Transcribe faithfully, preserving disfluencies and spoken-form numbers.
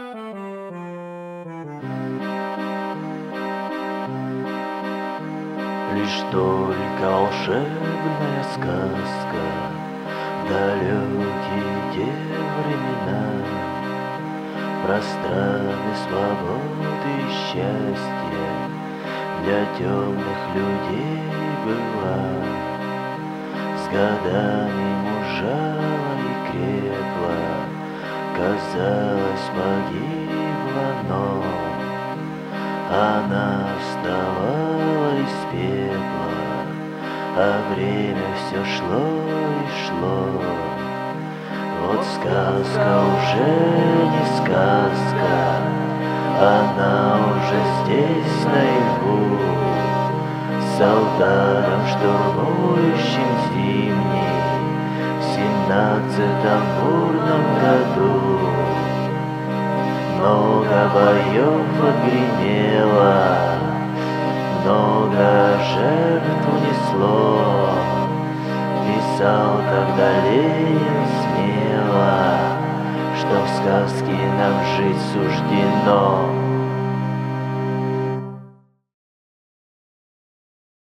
Лишь только волшебная сказка, далекие те времена, про страны свободы и счастья для темных людей была. С годами мужала и крепла, казалось, погибла, но она вставала из пепла, а время все шло и шло. Вот сказка уже не сказка, она уже здесь наяву, солдатом штурмующим зимний в семнадцатом бурном году. Много боев отгремело, много жертв унесло. Писал тогда Ленин смело, что в сказке нам жить суждено.